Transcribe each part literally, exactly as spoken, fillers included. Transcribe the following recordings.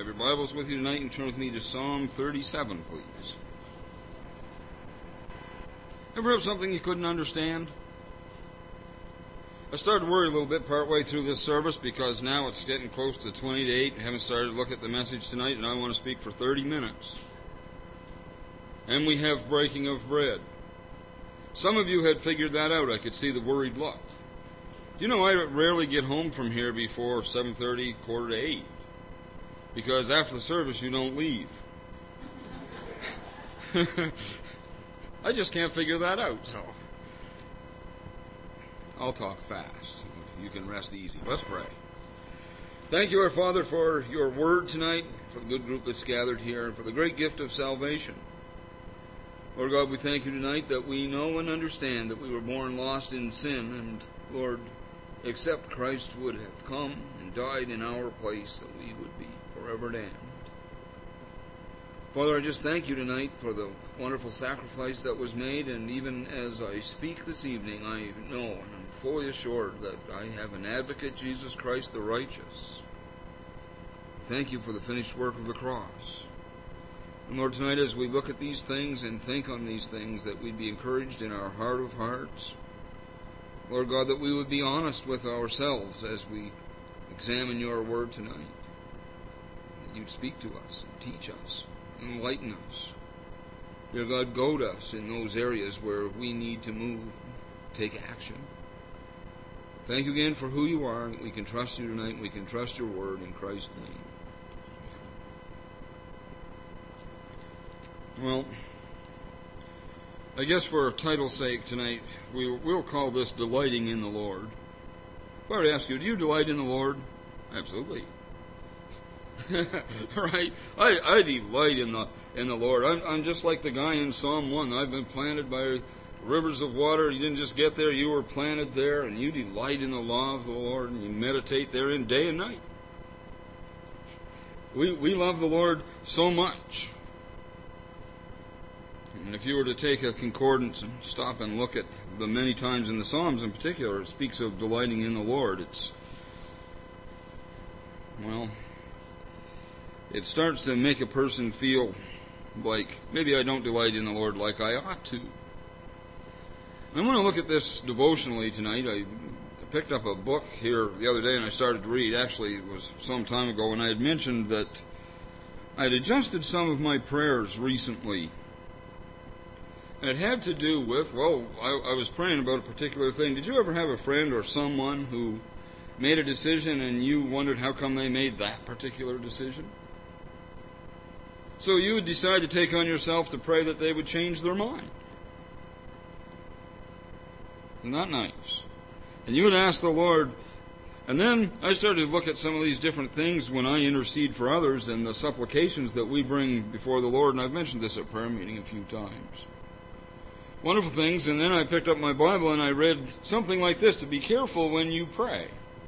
have your Bibles with you tonight and turn with me to Psalm thirty-seven, please. Ever have something you couldn't understand? I started to worry a little bit partway through this service because now it's getting close to twenty to eight. I haven't started to look at the message tonight, and I want to speak for thirty minutes. And we have breaking of bread. Some of you had figured that out. I could see the worried look. Do you know I rarely get home from here before seven thirty, quarter to eight? Because after the service, you don't leave. I just can't figure that out, so I'll talk fast. You can rest easy. Let's pray. Thank you, our Father, for your word tonight, for the good group that's gathered here, and for the great gift of salvation. Lord God, we thank you tonight that we know and understand that we were born lost in sin, and Lord, except Christ would have come and died in our place, that we would be forever damned. Father, I just thank you tonight for the wonderful sacrifice that was made, and even as I speak this evening, I know and I'm fully assured that I have an advocate, Jesus Christ the righteous. Thank you for the finished work of the cross. And Lord, tonight as we look at these things and think on these things, that we'd be encouraged in our heart of hearts. Lord God, that we would be honest with ourselves as we examine your word tonight. That you'd speak to us and teach us, enlighten us. Dear God, goad us in those areas where we need to move, take action. Thank you again for who you are. We can trust you tonight. We can trust your word in Christ's name. Well, I guess for title's sake tonight, we, we'll call this Delighting in the Lord. If I were to ask you, do you delight in the Lord? Absolutely. Right? I, I delight in the in the Lord. I'm, I'm just like the guy in Psalm one. I've been planted by rivers of water. You didn't just get there, you were planted there, and you delight in the law of the Lord, and you meditate therein day and night. We, we love the Lord so much. And if you were to take a concordance and stop and look at the many times in the Psalms in particular, it speaks of delighting in the Lord. It's, well, it starts to make a person feel like, maybe I don't delight in the Lord like I ought to. I want to look at this devotionally tonight. I picked up a book here the other day and I started to read. Actually, it was some time ago, and I had mentioned that I had adjusted some of my prayers recently. And it had to do with, well, I, I was praying about a particular thing. Did you ever have a friend or someone who made a decision and you wondered how come they made that particular decision? So you would decide to take on yourself to pray that they would change their mind. Isn't that nice? And you would ask the Lord. And then I started to look at some of these different things when I intercede for others and the supplications that we bring before the Lord. And I've mentioned this at prayer meeting a few times. Wonderful things. And then I picked up my Bible and I read something like this: to be careful when you pray.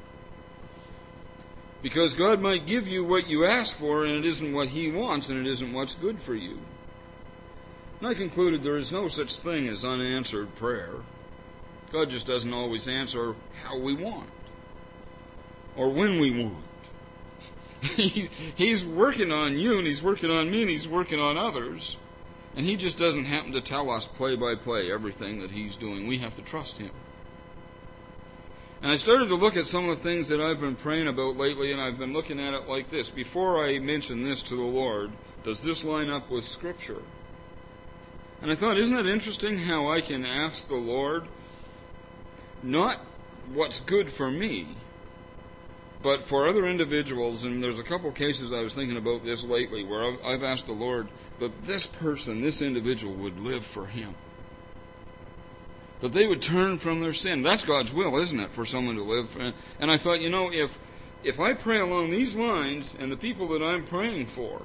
Because God might give you what you ask for, and it isn't what He wants, and it isn't what's good for you. And I concluded there is no such thing as unanswered prayer. God just doesn't always answer how we want, or when we want. He's, he's working on you, and He's working on me, and He's working on others. And He just doesn't happen to tell us play by play everything that He's doing. We have to trust Him. And I started to look at some of the things that I've been praying about lately, and I've been looking at it like this. Before I mention this to the Lord, does this line up with Scripture? And I thought, isn't it interesting how I can ask the Lord not what's good for me, but for other individuals? And there's a couple cases I was thinking about this lately where I've asked the Lord that this person, this individual, would live for Him. That they would turn from their sin. That's God's will, isn't it, for someone to live? And I thought, you know, if if I pray along these lines, and the people that I'm praying for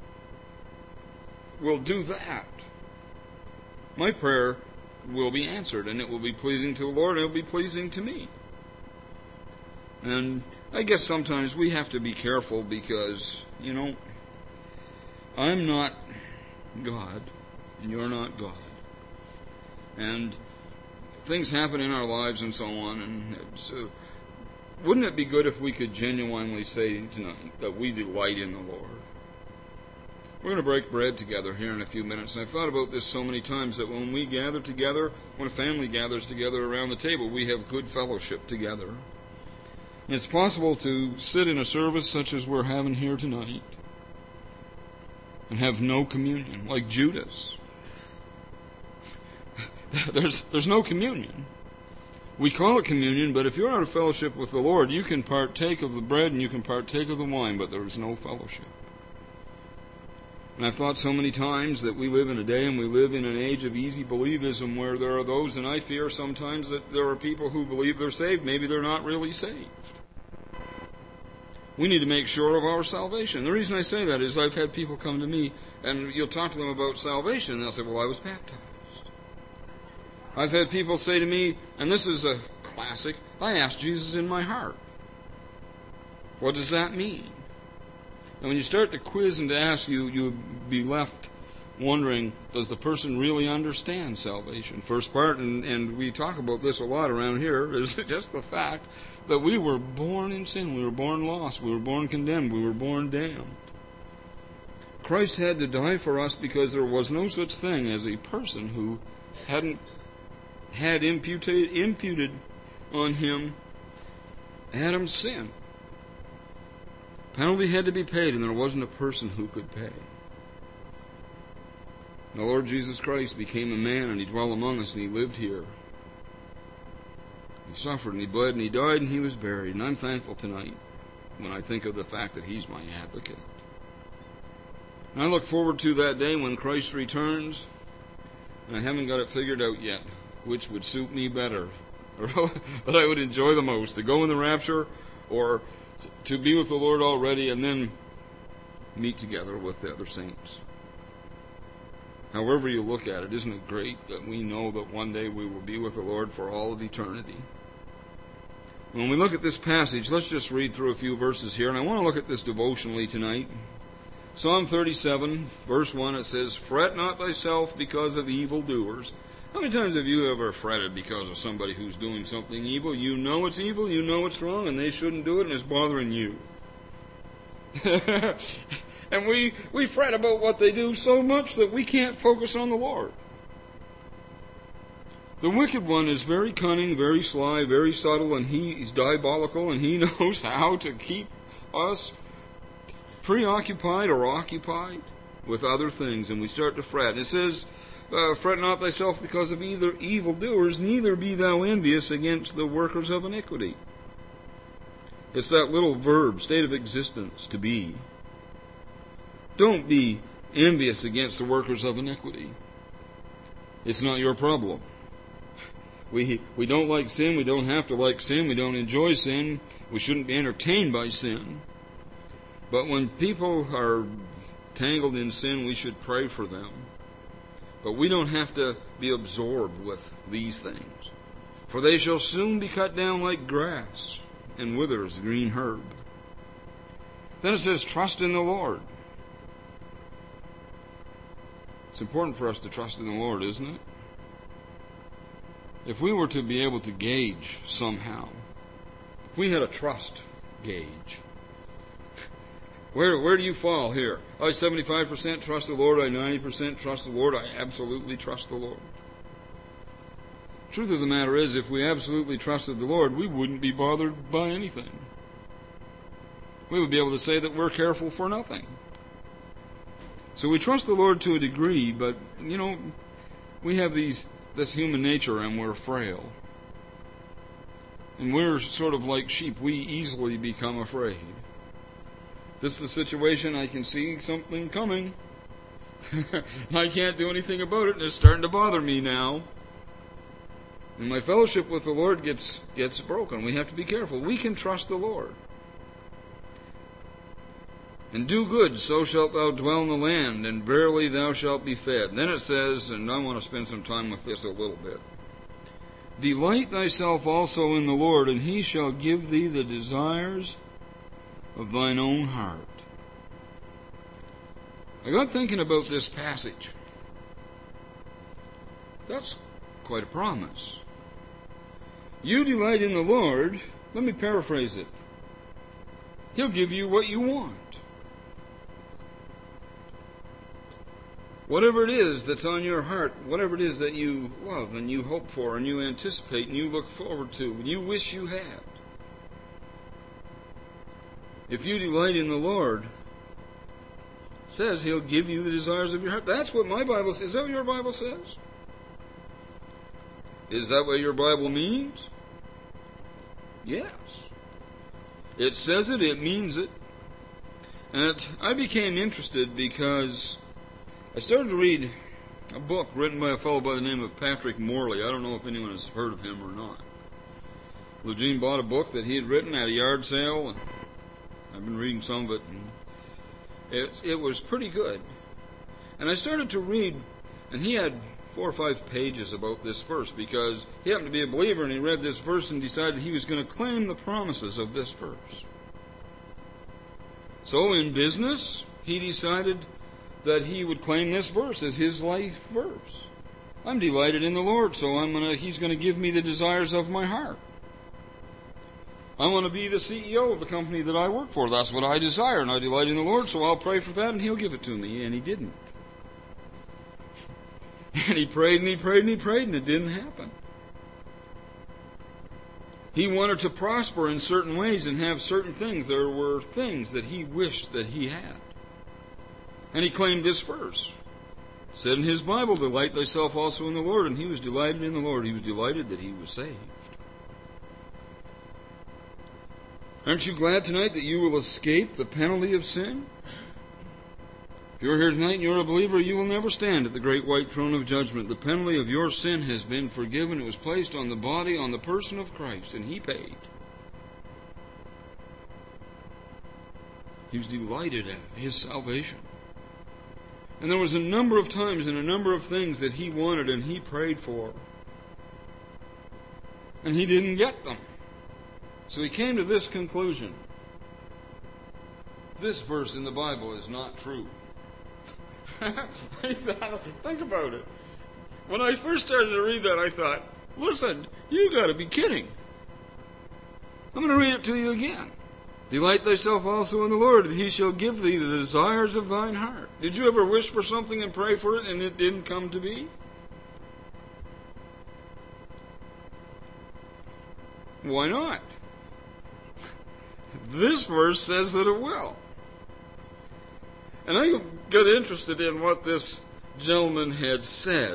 will do that, my prayer will be answered, and it will be pleasing to the Lord, and it will be pleasing to me. And I guess sometimes we have to be careful because, you know, I'm not God, and you're not God. And things happen in our lives and so on, and so wouldn't it be good if we could genuinely say tonight that we delight in the Lord? We're going to break bread together here in a few minutes. And I've thought about this so many times that when we gather together, when a family gathers together around the table, we have good fellowship together. And it's possible to sit in a service such as we're having here tonight and have no communion, like Judas. There's, there's no communion. We call it communion, but if you're out of fellowship with the Lord, you can partake of the bread and you can partake of the wine, but there is no fellowship. And I've thought so many times that we live in a day and we live in an age of easy believism where there are those, and I fear sometimes that there are people who believe they're saved. Maybe they're not really saved. We need to make sure of our salvation. The reason I say that is I've had people come to me and you'll talk to them about salvation and they'll say, well, I was baptized. I've had people say to me, and this is a classic, I asked Jesus in my heart. What does that mean? And when you start to quiz and to ask, you, you'll be left wondering, does the person really understand salvation? First part, and, and we talk about this a lot around here, is just the fact that we were born in sin. We were born lost. We were born condemned. We were born damned. Christ had to die for us because there was no such thing as a person who hadn't had imputed, imputed on him Adam's sin. Penalty had to be paid, and there wasn't a person who could pay. The Lord Jesus Christ became a man, and He dwelt among us, and He lived here. He suffered, and He bled, and He died, and He was buried. And I'm thankful tonight when I think of the fact that He's my advocate. And I look forward to that day when Christ returns, and I haven't got it figured out yet, which would suit me better, or that I would enjoy the most, to go in the rapture, or to be with the Lord already, and then meet together with the other saints. However you look at it, isn't it great that we know that one day we will be with the Lord for all of eternity? When we look at this passage, let's just read through a few verses here, and I want to look at this devotionally tonight. Psalm thirty-seven, verse one, it says, "Fret not thyself because of evildoers." How many times have you ever fretted because of somebody who's doing something evil? You know it's evil, you know it's wrong, and they shouldn't do it, and it's bothering you. And we, we fret about what they do so much that we can't focus on the Lord. The wicked one is very cunning, very sly, very subtle, and he is diabolical, and he knows how to keep us preoccupied or occupied with other things, and we start to fret. It says, Uh, fret not thyself because of either evildoers, neither be thou envious against the workers of iniquity. It's that little verb, state of existence, to be. Don't be envious against the workers of iniquity. It's not your problem. We, we don't like sin, we don't have to like sin, we don't enjoy sin, we shouldn't be entertained by sin. But when people are tangled in sin, we should pray for them. But we don't have to be absorbed with these things. For they shall soon be cut down like grass, and wither as green herb. Then it says, trust in the Lord. It's important for us to trust in the Lord, isn't it? If we were to be able to gauge somehow, if we had a trust gauge, Where where do you fall here? I seventy-five percent trust the Lord, I ninety percent trust the Lord, I absolutely trust the Lord. Truth of the matter is, if we absolutely trusted the Lord, we wouldn't be bothered by anything. We would be able to say that we're careful for nothing. So we trust the Lord to a degree, but, you know, we have these this human nature and we're frail. And we're sort of like sheep. We easily become afraid. This is a situation, I can see something coming. I can't do anything about it, and it's starting to bother me now. And my fellowship with the Lord gets gets broken. We have to be careful. We can trust the Lord. And do good, so shalt thou dwell in the land, and verily thou shalt be fed. And then it says, and I want to spend some time with this a little bit, delight thyself also in the Lord, and He shall give thee the desires of thine own heart. I got thinking about this passage. That's quite a promise. You delight in the Lord, let me paraphrase it. He'll give you what you want. Whatever it is that's on your heart, whatever it is that you love and you hope for and you anticipate and you look forward to and you wish you had. If you delight in the Lord, it says He'll give you the desires of your heart. That's what my Bible says. Is that what your Bible says? Is that what your Bible means? Yes. It says it, it means it. And it, I became interested because I started to read a book written by a fellow by the name of Patrick Morley. I don't know if anyone has heard of him or not. Eugene bought a book that he had written at a yard sale, and I've been reading some of it, and it, it was pretty good. And I started to read, and he had four or five pages about this verse because he happened to be a believer, and he read this verse and decided he was going to claim the promises of this verse. So in business, he decided that he would claim this verse as his life verse. I'm delighted in the Lord, so I'm gonna, He's going to give me the desires of my heart. I want to be the C E O of the company that I work for. That's what I desire, and I delight in the Lord, so I'll pray for that, and He'll give it to me. And He didn't. And he prayed and he prayed and he prayed, and it didn't happen. He wanted to prosper in certain ways and have certain things. There were things that he wished that he had. And he claimed this verse. It said in his Bible, delight thyself also in the Lord. And he was delighted in the Lord. He was delighted that he was saved. Aren't you glad tonight that you will escape the penalty of sin? If you're here tonight and you're a believer, you will never stand at the great white throne of judgment. The penalty of your sin has been forgiven. It was placed on the body, on the person of Christ, and He paid. He was delighted at His salvation. And there was a number of times and a number of things that he wanted and he prayed for. And he didn't get them. So he came to this conclusion. This verse in the Bible is not true. Think about it. When I first started to read that, I thought, listen, you got to be kidding. I'm going to read it to you again. Delight thyself also in the Lord, and He shall give thee the desires of thine heart. Did you ever wish for something and pray for it, and it didn't come to be? Why not? This verse says that it will. And I got interested in what this gentleman had said.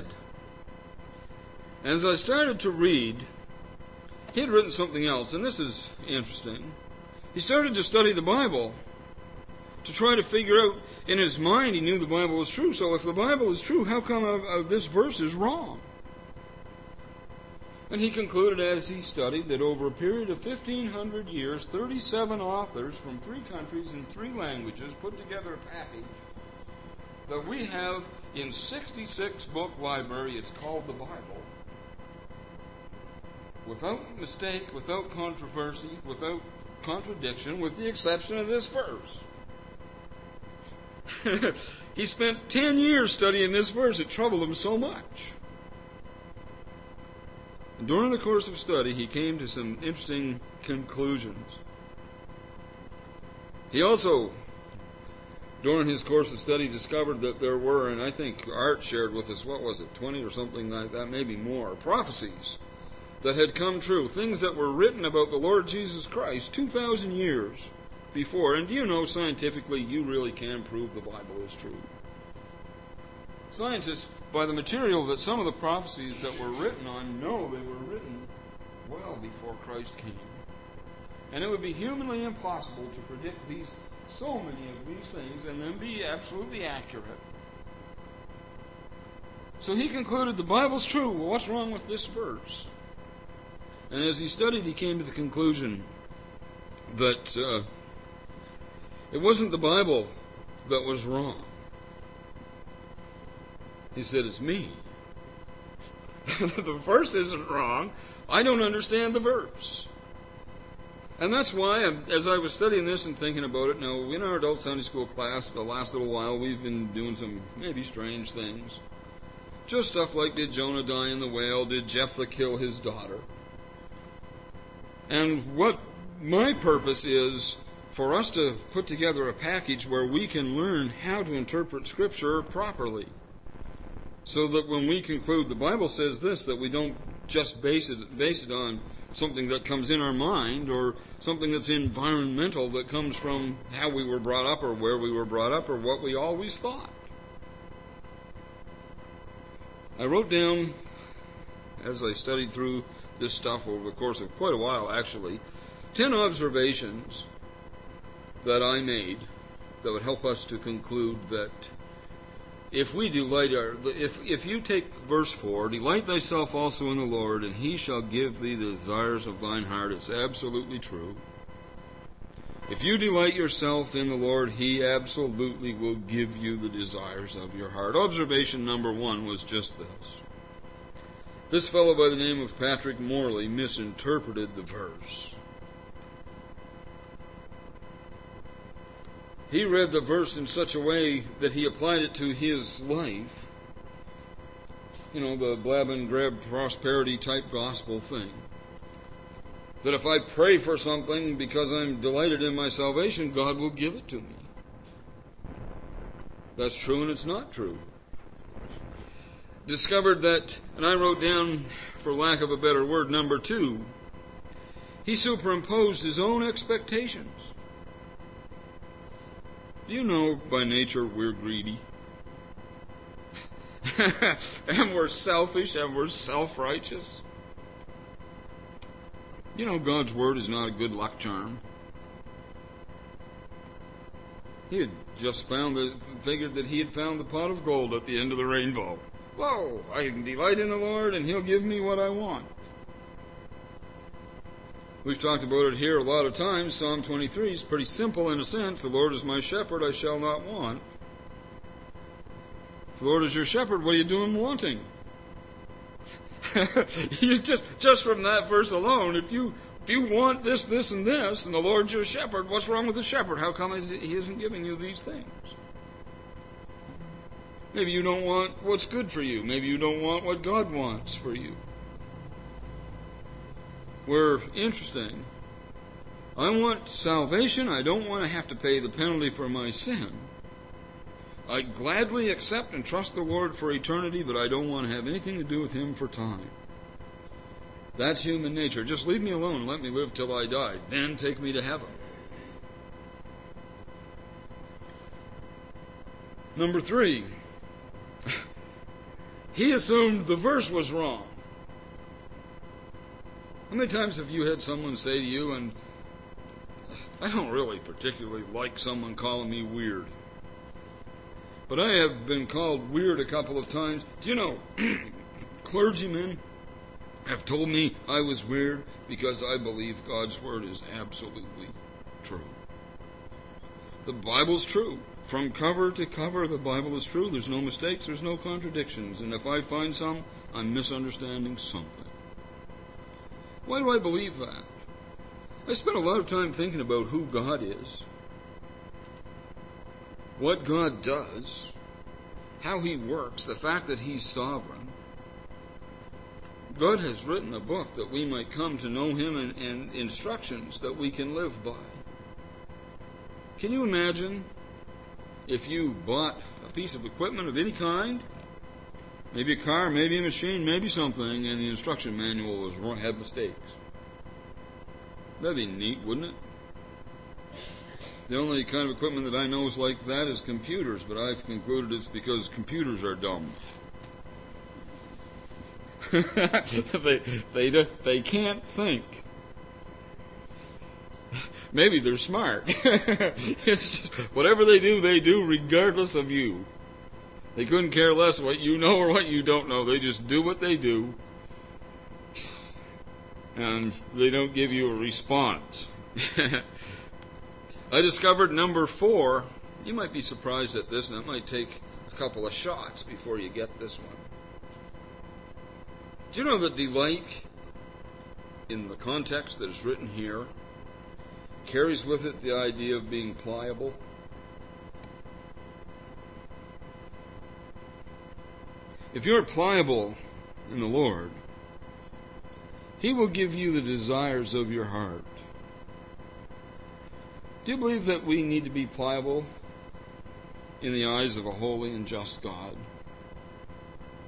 As I started to read, he had written something else, and this is interesting. He started to study the Bible to try to figure out, in his mind, he knew the Bible was true. So if the Bible is true, how come uh, uh, this verse is wrong? And he concluded as he studied that over a period of fifteen hundred years, thirty-seven authors from three countries and three languages put together a package that we have in sixty-six book library. It's called the Bible. Without mistake, without controversy, without contradiction, with the exception of this verse. He spent ten years studying this verse. It troubled him so much. And during the course of study, he came to some interesting conclusions. He also, during his course of study, discovered that there were, and I think Art shared with us, what was it, twenty or something like that, maybe more, prophecies that had come true, things that were written about the Lord Jesus Christ two thousand years before. And do you know, scientifically, you really can prove the Bible is true. Scientists, by the material that some of the prophecies that were written on, know they were written well before Christ came. And it would be humanly impossible to predict these, so many of these things and then be absolutely accurate. So he concluded the Bible's true. Well, what's wrong with this verse? And as he studied, he came to the conclusion that uh, it wasn't the Bible that was wrong. He said, it's me. The verse isn't wrong. I don't understand the verse. And that's why, as I was studying this and thinking about it, now, in our adult Sunday school class, the last little while, we've been doing some maybe strange things. Just stuff like, did Jonah die in the whale? Did Jephthah kill his daughter? And what my purpose is for us to put together a package where we can learn how to interpret Scripture properly. So that when we conclude, the Bible says this, that we don't just base it, base it on something that comes in our mind or something that's environmental that comes from how we were brought up or where we were brought up or what we always thought. I wrote down, as I studied through this stuff over the course of quite a while actually, ten observations that I made that would help us to conclude that if we delight our, if if you take verse four, delight thyself also in the Lord, and he shall give thee the desires of thine heart. It's absolutely true. If you delight yourself in the Lord, he absolutely will give you the desires of your heart. Observation number one was just this. This fellow by the name of Patrick Morley misinterpreted the verse. He read the verse in such a way that he applied it to his life. You know, the blab and grab prosperity type gospel thing. That if I pray for something because I'm delighted in my salvation, God will give it to me. That's true and it's not true. Discovered that, and I wrote down, for lack of a better word, number two, he superimposed his own expectations. Do you know by nature we're greedy? And we're selfish and we're self-righteous? You know God's Word is not a good luck charm. He had just found the, figured that he had found the pot of gold at the end of the rainbow. Whoa, I can delight in the Lord and he'll give me what I want. We've talked about it here a lot of times. Psalm twenty-three is pretty simple in a sense. The Lord is my shepherd, I shall not want. If the Lord is your shepherd, what are you doing wanting? you just just from that verse alone, if you if you want this, this, and this, and the Lord's your shepherd, what's wrong with the shepherd? How come he isn't giving you these things? Maybe you don't want what's good for you. Maybe you don't want what God wants for you. We're interesting. I want salvation. I don't want to have to pay the penalty for my sin. I gladly accept and trust the Lord for eternity, but I don't want to have anything to do with Him for time. That's human nature. Just leave me alone and let me live till I die. Then take me to heaven. Number three. He assumed the verse was wrong. How many times have you had someone say to you, and I don't really particularly like someone calling me weird, but I have been called weird a couple of times. Do you know, clergymen have told me I was weird because I believe God's Word is absolutely true. The Bible's true. From cover to cover, the Bible is true. There's no mistakes, there's no contradictions. And if I find some, I'm misunderstanding something. Why do I believe that? I spent a lot of time thinking about who God is, what God does, how He works, the fact that He's sovereign. God has written a book that we might come to know Him and, and instructions that we can live by. Can you imagine if you bought a piece of equipment of any kind, maybe a car, maybe a machine, maybe something, and the instruction manual was wrong, had mistakes? That'd be neat, wouldn't it? The only kind of equipment that I know is like that is computers, but I've concluded it's because computers are dumb. they, they, they can't think. Maybe they're smart. It's just, whatever they do, they do regardless of you. They couldn't care less what you know or what you don't know. They just do what they do. And they don't give you a response. I discovered number four. You might be surprised at this, and it might take a couple of shots before you get this one. Do you know that delight, in the context that is written here, carries with it the idea of being pliable? If you're pliable in the Lord, He will give you the desires of your heart. Do you believe that we need to be pliable in the eyes of a holy and just God?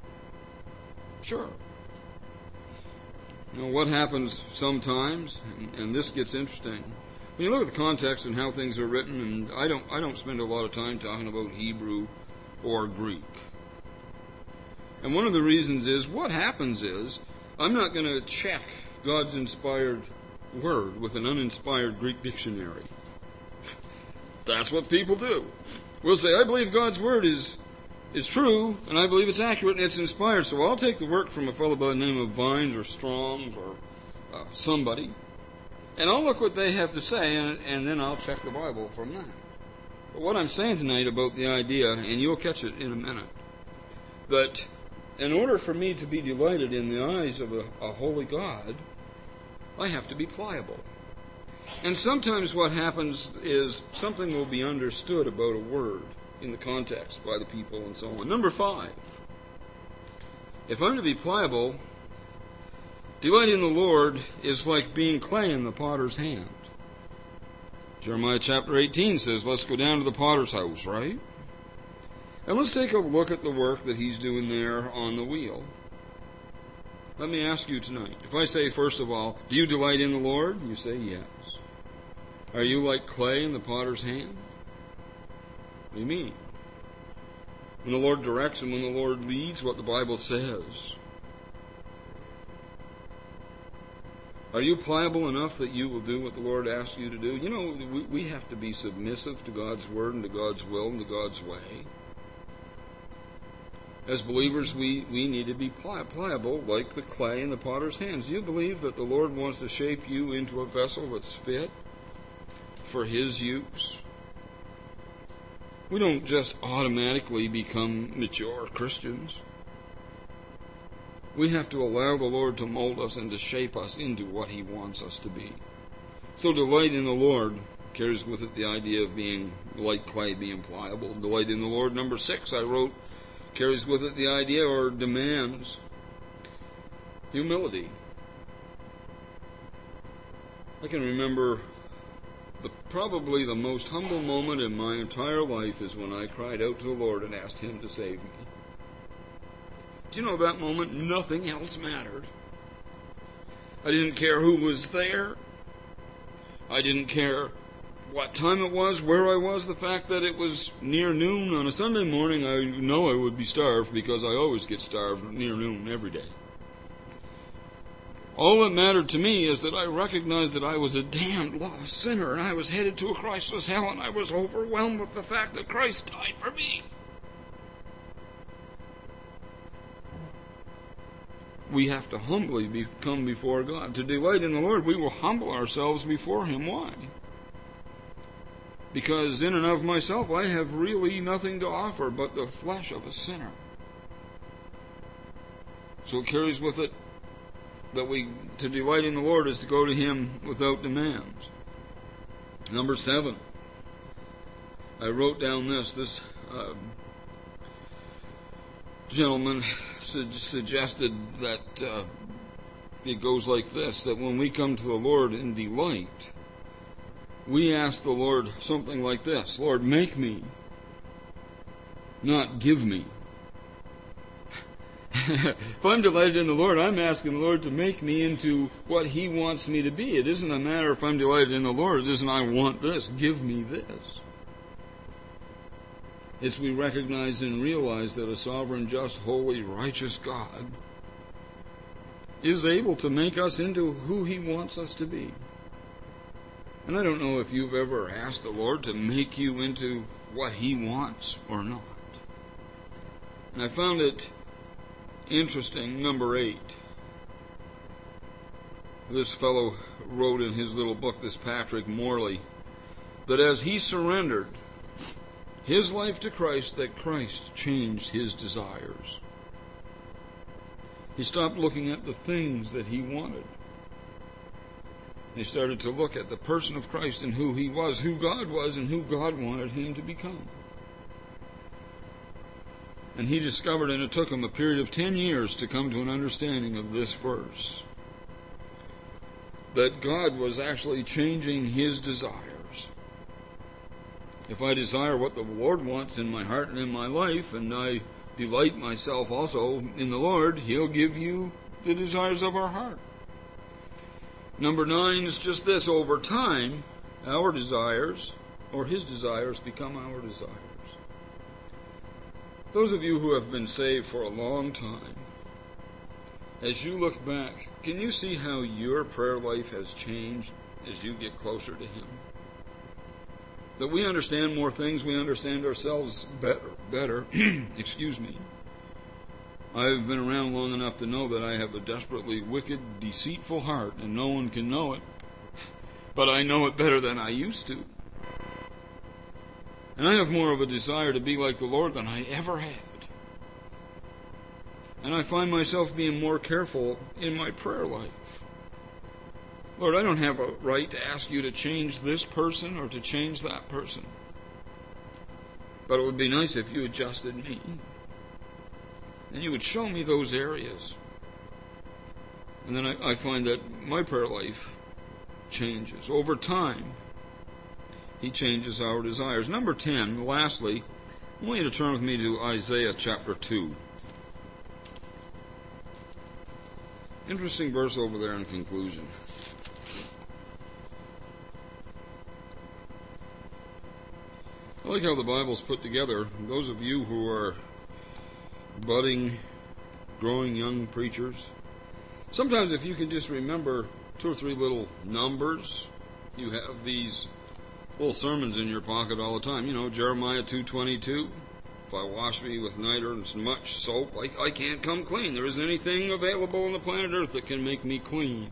Sure. You know, what happens sometimes, and, and this gets interesting, when you look at the context and how things are written, and I don't, I don't spend a lot of time talking about Hebrew or Greek. And one of the reasons is, what happens is, I'm not going to check God's inspired word with an uninspired Greek dictionary. That's what people do. We'll say, I believe God's word is is true, and I believe it's accurate and it's inspired, so I'll take the work from a fellow by the name of Vines or Strong's or uh, somebody, and I'll look what they have to say, and, and then I'll check the Bible from that. But what I'm saying tonight about the idea, and you'll catch it in a minute, that in order for me to be delighted in the eyes of a, a holy God, I have to be pliable. And sometimes what happens is something will be understood about a word in the context by the people and so on. Number five, if I'm to be pliable, delight in the Lord is like being clay in the potter's hand. Jeremiah chapter eighteen says, let's go down to the potter's house, right? And let's take a look at the work that he's doing there on the wheel. Let me ask you tonight, if I say, first of all, do you delight in the Lord? You say yes. Are you like clay in the potter's hand? What do you mean? When the Lord directs and when the Lord leads, what the Bible says. Are you pliable enough that you will do what the Lord asks you to do? You know, we, we have to be submissive to God's word and to God's will and to God's way. As believers, we, we need to be pli- pliable like the clay in the potter's hands. Do you believe that the Lord wants to shape you into a vessel that's fit for His use? We don't just automatically become mature Christians. We have to allow the Lord to mold us and to shape us into what He wants us to be. So delight in the Lord carries with it the idea of being like clay, being pliable. Delight in the Lord, number six, I wrote, carries with it the idea or demands humility. I can remember the, probably the most humble moment in my entire life is when I cried out to the Lord and asked Him to save me. Do you know that moment? Nothing else mattered. I didn't care who was there. I didn't care what time it was, where I was. The fact that it was near noon on a Sunday morning, I know I would be starved because I always get starved near noon every day. All that mattered to me is that I recognized that I was a damned lost sinner and I was headed to a Christless hell, and I was overwhelmed with the fact that Christ died for me. We have to humbly be, come before God. To delight in the Lord, we will humble ourselves before Him. Why? Because in and of myself, I have really nothing to offer but the flesh of a sinner. So it carries with it that we, to delight in the Lord is to go to Him without demands. Number seven, I wrote down this. This uh, gentleman su- suggested that uh, it goes like this, that when we come to the Lord in delight, we ask the Lord something like this: Lord, make me, not give me. If I'm delighted in the Lord, I'm asking the Lord to make me into what He wants me to be. It isn't a matter if I'm delighted in the Lord. It isn't I want this, give me this. It's we recognize and realize that a sovereign, just, holy, righteous God is able to make us into who He wants us to be. And I don't know if you've ever asked the Lord to make you into what He wants or not. And I found it interesting, number eight. This fellow wrote in his little book, this Patrick Morley, that as he surrendered his life to Christ, that Christ changed his desires. He stopped looking at the things that he wanted. He started to look at the person of Christ and who He was, who God was, and who God wanted him to become. And he discovered, and it took him a period of ten years to come to an understanding of this verse, that God was actually changing his desires. If I desire what the Lord wants in my heart and in my life, and I delight myself also in the Lord, He'll give you the desires of our heart. Number nine is just this. Over time, our desires, or His desires, become our desires. Those of you who have been saved for a long time, as you look back, can you see how your prayer life has changed as you get closer to Him? That we understand more things, we understand ourselves better. Better, excuse me. I've been around long enough to know that I have a desperately wicked, deceitful heart, and no one can know it. But I know it better than I used to. And I have more of a desire to be like the Lord than I ever had. And I find myself being more careful in my prayer life. Lord, I don't have a right to ask you to change this person or to change that person. But it would be nice if you adjusted me. And you would show me those areas. And then I, I find that my prayer life changes. Over time, He changes our desires. Number ten, lastly, I want you to turn with me to Isaiah chapter two. Interesting verse over there in conclusion. I like how the Bible's put together. Those of you who are budding, growing young preachers, sometimes if you can just remember two or three little numbers, you have these little sermons in your pocket all the time. You know, Jeremiah two twenty-two. If I wash me with nitre and much soap, I, I can't come clean. There isn't anything available on the planet Earth that can make me clean.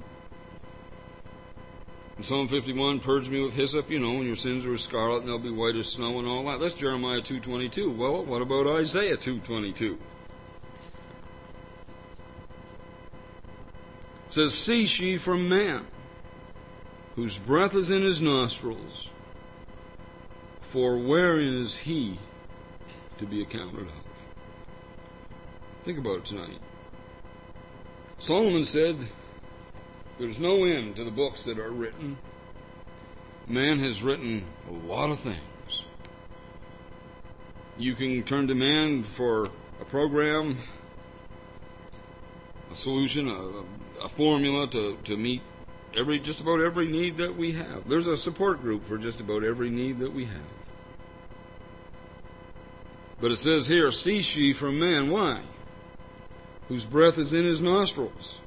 In Psalm fifty-one, purge me with hyssop, you know, when your sins are as scarlet and they'll be white as snow and all that. That's Jeremiah two twenty-two. Well, what about Isaiah two twenty-two? It says, cease ye from man, whose breath is in his nostrils, for wherein is he to be accounted of? Think about it tonight. Solomon said, there's no end to the books that are written. Man has written a lot of things. You can turn to man for a program, a solution, a, a formula to, to meet every just about every need that we have. There's a support group for just about every need that we have. But it says here, cease ye from man. Why? Whose breath is in his nostrils.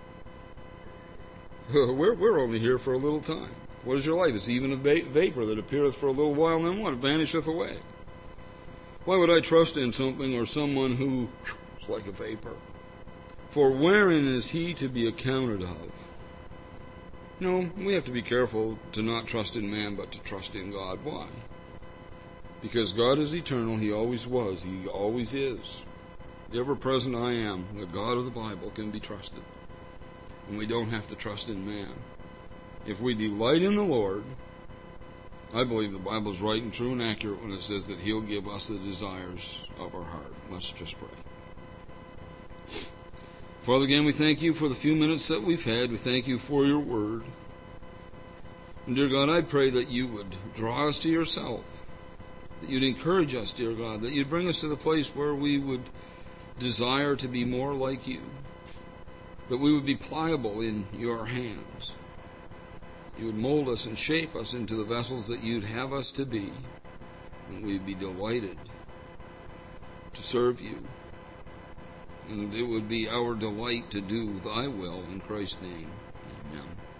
We're, we're only here for a little time. What is your life? It's even a va- vapor that appeareth for a little while, and then what? It vanisheth away. Why would I trust in something or someone who is like a vapor? For wherein is he to be accounted of? No, we have to be careful to not trust in man, but to trust in God. Why? Because God is eternal. He always was. He always is. The ever-present I am, the God of the Bible, can be trusted. And we don't have to trust in man. If we delight in the Lord, I believe the Bible is right and true and accurate when it says that He'll give us the desires of our heart. Let's just pray. Father, again, we thank you for the few minutes that we've had. We thank you for your word. And dear God, I pray that you would draw us to yourself, that you'd encourage us, dear God, that you'd bring us to the place where we would desire to be more like you, that we would be pliable in your hands. You would mold us and shape us into the vessels that you'd have us to be, and we'd be delighted to serve you. And it would be our delight to do thy will in Christ's name. Amen.